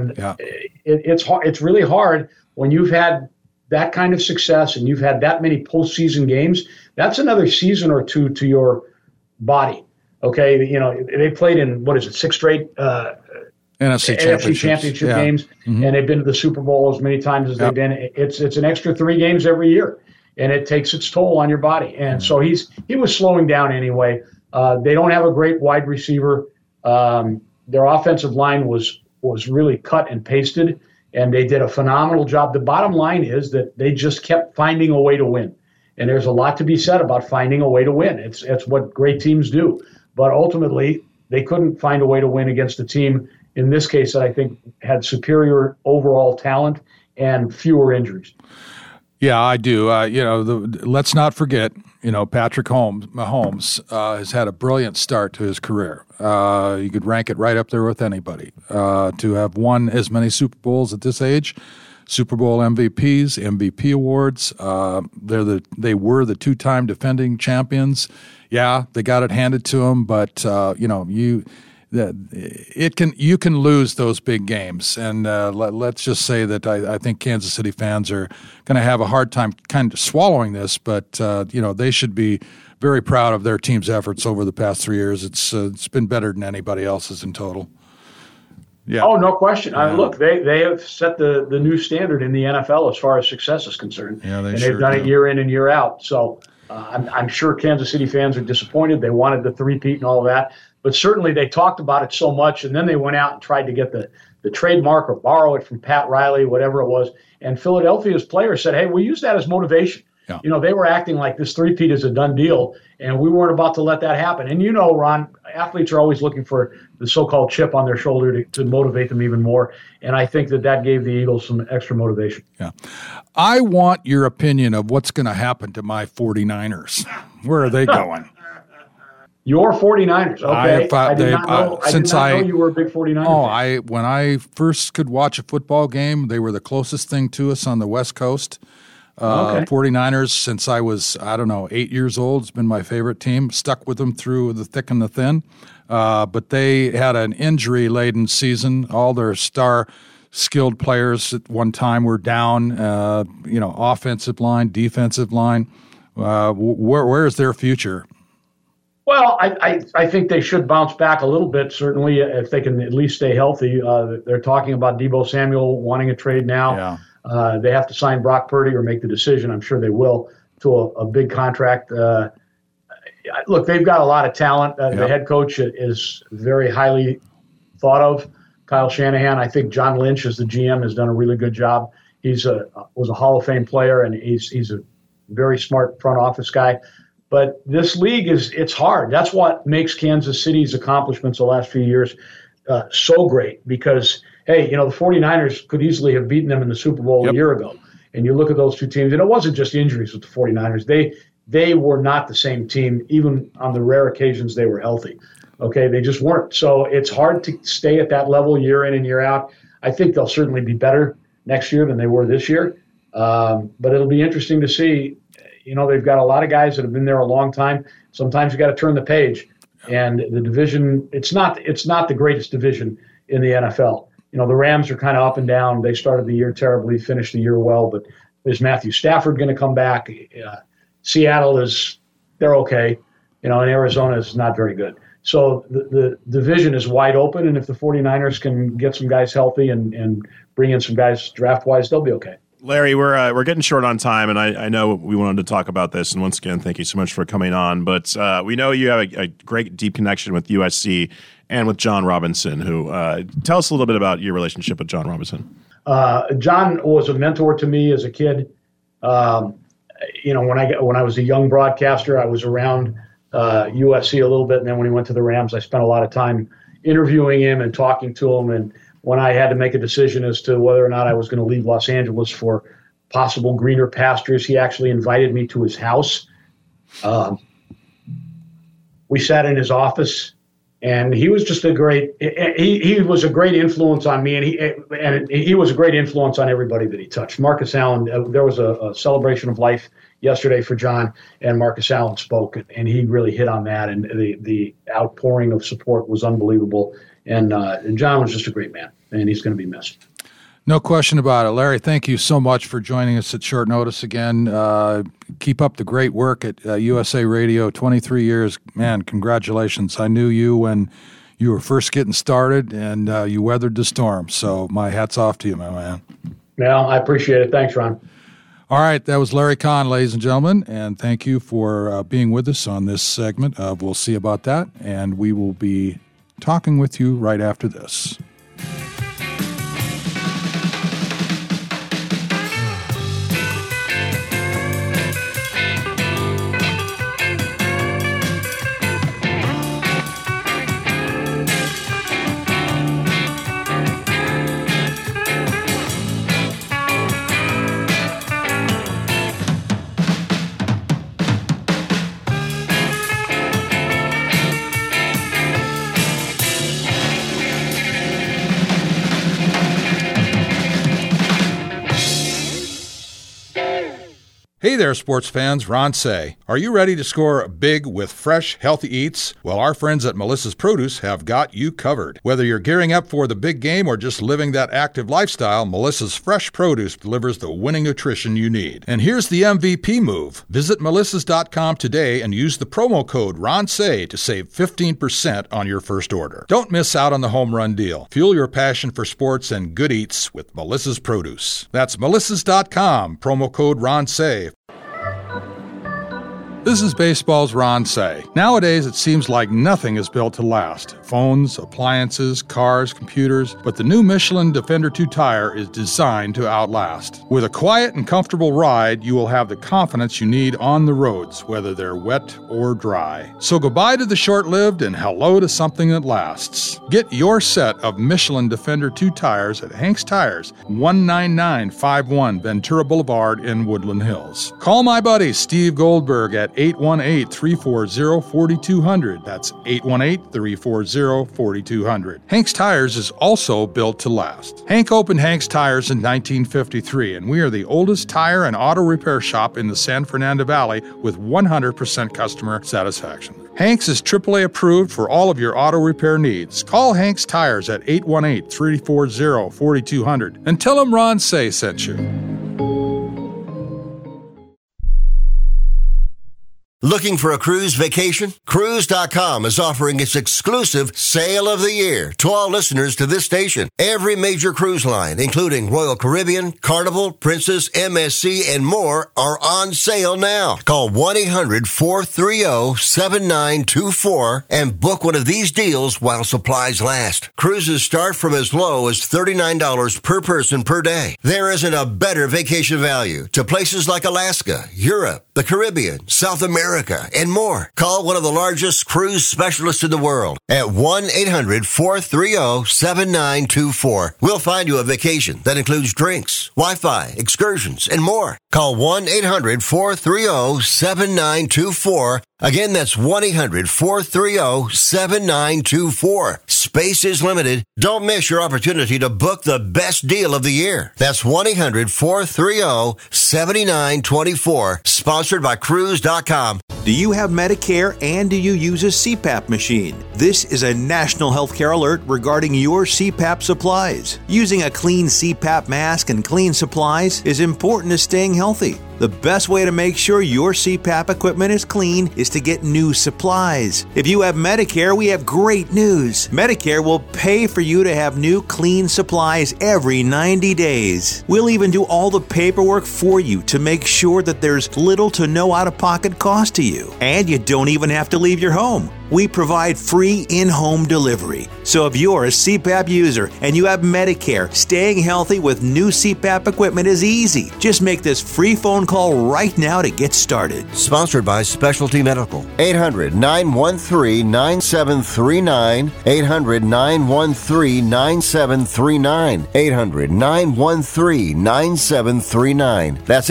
It's really hard when you've had that kind of success and you've had that many postseason games. That's another season or two to your body. Okay, they played in 6 straight NFC championship games, and they've been to the Super Bowl as many times as they've been. It's an extra 3 games every year, and it takes its toll on your body. And so he was slowing down anyway. They don't have a great wide receiver. Their offensive line was really cut and pasted, and they did a phenomenal job. The bottom line is that they just kept finding a way to win, and there's a lot to be said about finding a way to win. It's what great teams do, but ultimately they couldn't find a way to win against a team in this case that I think had superior overall talent and fewer injuries. Yeah, I do. Let's not forget, Patrick Mahomes has had a brilliant start to his career. You could rank it right up there with anybody. To have won as many Super Bowls at this age, Super Bowl MVPs, MVP awards. They were the 2-time defending champions. Yeah, they got it handed to them, but you can lose those big games, and let's just say that I think Kansas City fans are going to have a hard time kind of swallowing this, but they should be very proud of their team's efforts over the past 3 years. It's been better than anybody else's in total. Yeah. Oh, no question. Look, they have set the new standard in the NFL as far as success is concerned. Yeah, they've done it year in and year out. So I'm sure Kansas City fans are disappointed. They wanted the three-peat and all of that. But certainly they talked about it so much, and then they went out and tried to get the trademark or borrow it from Pat Riley, whatever it was. And Philadelphia's players said, hey, we use that as motivation. Yeah. They were acting like this three-peat is a done deal, and we weren't about to let that happen. And Ron, athletes are always looking for the so-called chip on their shoulder to motivate them even more. And I think that gave the Eagles some extra motivation. Yeah. I want your opinion of what's going to happen to my 49ers. Where are they going? Your 49ers, okay. I did not know you were a big 49ers fan. When I first could watch a football game, they were the closest thing to us on the West Coast. 49ers, since I was, 8 years old, it's been my favorite team. Stuck with them through the thick and the thin. But they had an injury-laden season. All their star skilled players at one time were down, offensive line, defensive line. Where is their future? Well, I think they should bounce back a little bit, certainly, if they can at least stay healthy. They're talking about Deebo Samuel wanting a trade now. Yeah. They have to sign Brock Purdy or make the decision. I'm sure they will, to a big contract. Look, they've got a lot of talent. The head coach is very highly thought of, Kyle Shanahan. I think John Lynch, as the GM, has done a really good job. Was a Hall of Fame player, and he's a very smart front office guy. But this league it's hard. That's what makes Kansas City's accomplishments the last few years so great, because, hey, the 49ers could easily have beaten them in the Super Bowl a year ago. And you look at those two teams, and it wasn't just injuries with the 49ers. they were not the same team, even on the rare occasions they were healthy. Okay, they just weren't. So it's hard to stay at that level year in and year out. I think they'll certainly be better next year than they were this year. But it'll be interesting to see. They've got a lot of guys that have been there a long time. Sometimes you got to turn the page. And the division, it's not the greatest division in the NFL. The Rams are kind of up and down. They started the year terribly, finished the year well, but is Matthew Stafford going to come back? Seattle they're okay. And Arizona is not very good. So the division is wide open, and if the 49ers can get some guys healthy and bring in some guys draft-wise, they'll be okay. Larry, we're getting short on time, and I know we wanted to talk about this. And once again, thank you so much for coming on. But we know you have a great, deep connection with USC and with John Robinson. Who tell us a little bit about your relationship with John Robinson. John was a mentor to me as a kid. When I was a young broadcaster, I was around USC a little bit, and then when he went to the Rams, I spent a lot of time interviewing him and talking to him. And when I had to make a decision as to whether or not I was going to leave Los Angeles for possible greener pastures, he actually invited me to his house. We sat in his office, and he was just he was a great influence on me, and he was a great influence on everybody that he touched. Marcus Allen, there was a celebration of life yesterday for John, and Marcus Allen spoke, and he really hit on that, and the outpouring of support was unbelievable. And John was just a great man, and he's going to be missed. No question about it. Larry, thank you so much for joining us at short notice again. Keep up the great work at USA Radio, 23 years. Man, congratulations. I knew you when you were first getting started, and you weathered the storm. So my hat's off to you, my man. Yeah, I appreciate it. Thanks, Ron. All right, that was Larry Kahn, ladies and gentlemen, and thank you for being with us on this segment of We'll See About That, and we will be talking with you right after this. Hey there, sports fans. Ron Say. Are you ready to score big with fresh, healthy eats? Well, our friends at Melissa's Produce have got you covered. Whether you're gearing up for the big game or just living that active lifestyle, Melissa's Fresh Produce delivers the winning nutrition you need. And here's the MVP move. Visit melissas.com today and use the promo code RONSAY to save 15% on your first order. Don't miss out on the home run deal. Fuel your passion for sports and good eats with Melissa's Produce. That's melissas.com, promo code RONSAY. This is baseball's Ron Say. Nowadays, it seems like nothing is built to last. Phones, appliances, cars, computers, but the new Michelin Defender 2 tire is designed to outlast. With a quiet and comfortable ride, you will have the confidence you need on the roads, whether they're wet or dry. So goodbye to the short-lived and hello to something that lasts. Get your set of Michelin Defender 2 tires at Hank's Tires, 19951 Ventura Boulevard in Woodland Hills. Call my buddy Steve Goldberg at 818-340-4200. That's 818-340-4200. Hank's Tires is also built to last. Hank opened Hank's Tires in 1953, and we are the oldest tire and auto repair shop in the San Fernando Valley with 100% customer satisfaction. Hank's is AAA approved for all of your auto repair needs. Call Hank's Tires at 818-340-4200 and tell them Ron Say sent you. Looking for a cruise vacation? Cruise.com is offering its exclusive Sale of the Year to all listeners to this station. Every major cruise line, including Royal Caribbean, Carnival, Princess, MSC, and more, are on sale now. Call 1-800-430-7924 and book one of these deals while supplies last. Cruises start from as low as $39 per person per day. There isn't a better vacation value to places like Alaska, Europe, the Caribbean, South America, America, and more. Call one of the largest cruise specialists in the world at 1-800-430-7924. We'll find you a vacation that includes drinks, Wi-Fi, excursions, and more. Call 1-800-430-7924. Again, that's 1-800-430-7924. Space is limited. Don't miss your opportunity to book the best deal of the year. That's 1-800-430-7924. Sponsored by Cruise.com. Do you have Medicare and do you use a CPAP machine? This is a national healthcare alert regarding your CPAP supplies. Using a clean CPAP mask and clean supplies is important to staying healthy. The best way to make sure your CPAP equipment is clean is to get new supplies. If you have Medicare, we have great news. Medicare will pay for you to have new clean supplies every 90 days. We'll even do all the paperwork for you to make sure that there's little to no out-of-pocket cost to you. And you don't even have to leave your home. We provide free in-home delivery. So if you're a CPAP user and you have Medicare, staying healthy with new CPAP equipment is easy. Just make this free phone call right now to get started. Sponsored by Specialty Medical. 800-913-9739. 800-913-9739. 800-913-9739. That's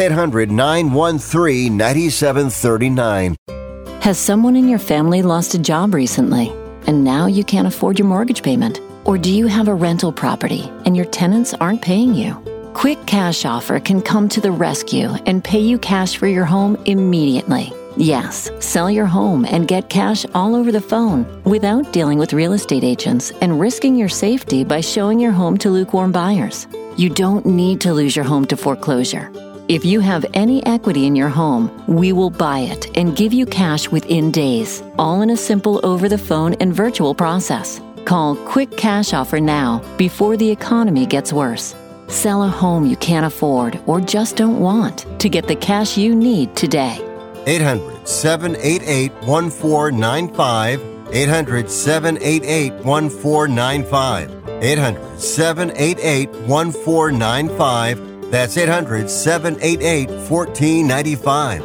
800-913-9739. Has someone in your family lost a job recently, and now you can't afford your mortgage payment? Or do you have a rental property and your tenants aren't paying you? Quick Cash Offer can come to the rescue and pay you cash for your home immediately. Yes, sell your home and get cash all over the phone without dealing with real estate agents and risking your safety by showing your home to lukewarm buyers. You don't need to lose your home to foreclosure. If you have any equity in your home, we will buy it and give you cash within days, all in a simple over-the-phone and virtual process. Call Quick Cash Offer now before the economy gets worse. Sell a home you can't afford or just don't want to get the cash you need today. 800-788-1495. 800-788-1495. 800-788-1495. That's 800-788-1495.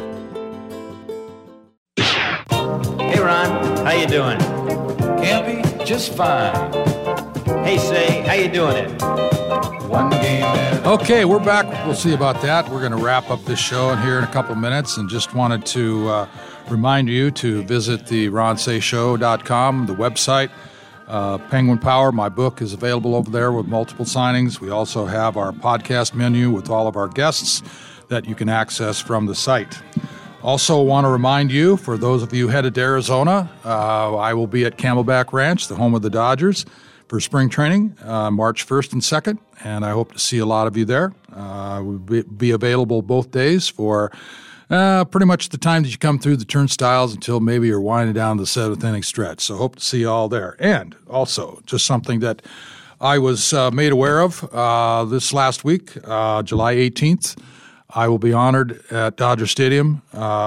Hey, Ron. How you doing? Campy, just fine. Hey, Say, how you doing it? One game at Okay, we're back. We'll see about that. We're going to wrap up this show in here in a couple of minutes, and just wanted to remind you to visit the RonSayShow.com, the website. Penguin Power, my book, is available over there with multiple signings. We also have our podcast menu with all of our guests that you can access from the site. Also want to remind you, for those of you headed to Arizona, I will be at Camelback Ranch, the home of the Dodgers, for spring training, March 1st and 2nd, and I hope to see a lot of you there. We'll be available both days for pretty much the time that you come through the turnstiles until maybe you're winding down the 7th inning stretch. So hope to see you all there. And also, just something that I was made aware of this last week, July 18th, I will be honored at Dodger Stadium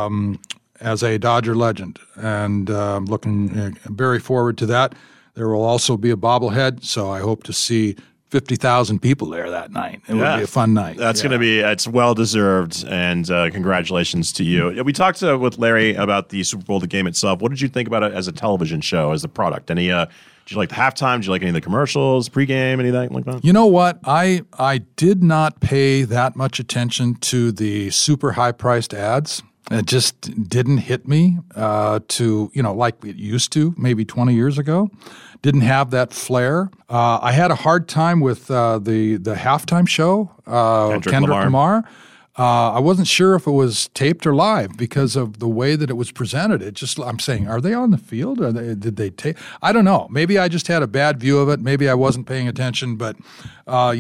as a Dodger legend, and I'm looking very forward to that. There will also be a bobblehead, so I hope to see 50,000 people there that night. It would be a fun night. That's going to be, it's well-deserved, and congratulations to you. We talked with Larry about the Super Bowl, the game itself. What did you think about it as a television show, as a product? Any, did you like the halftime? Did you like any of the commercials, pregame, anything like that? You know what? I did not pay that much attention to the super high-priced ads. It just didn't hit me to, like it used to maybe 20 years ago. Didn't have that flair. I had a hard time with the halftime show, Kendrick Lamar. I wasn't sure if it was taped or live because of the way that it was presented. I'm saying, are they on the field? Did they tape? I don't know. Maybe I just had a bad view of it. Maybe I wasn't paying attention. But I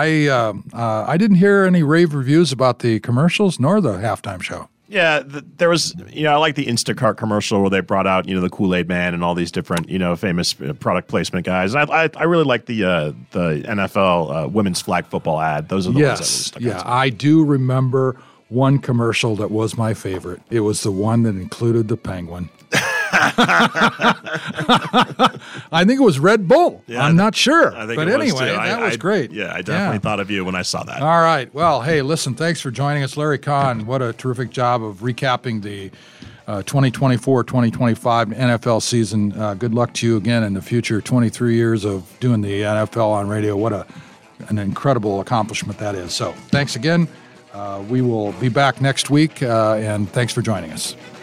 didn't hear any rave reviews about the commercials nor the halftime show. Yeah, there was, I like the Instacart commercial where they brought out, the Kool-Aid Man and all these different, famous product placement guys. I really like the NFL women's flag football ad. Those are the ones that really stuck out to me. I do remember one commercial that was my favorite. It was the one that included the penguin. I think it was Red Bull. Yeah, I'm not sure. I think but anyway, that was great. Yeah, I definitely thought of you when I saw that. All right. Well, hey, listen, thanks for joining us, Larry Kahn. What a terrific job of recapping the 2024-2025 NFL season. Good luck to you again in the future. 23 years of doing the NFL on radio. What an incredible accomplishment that is. So thanks again. We will be back next week, and thanks for joining us.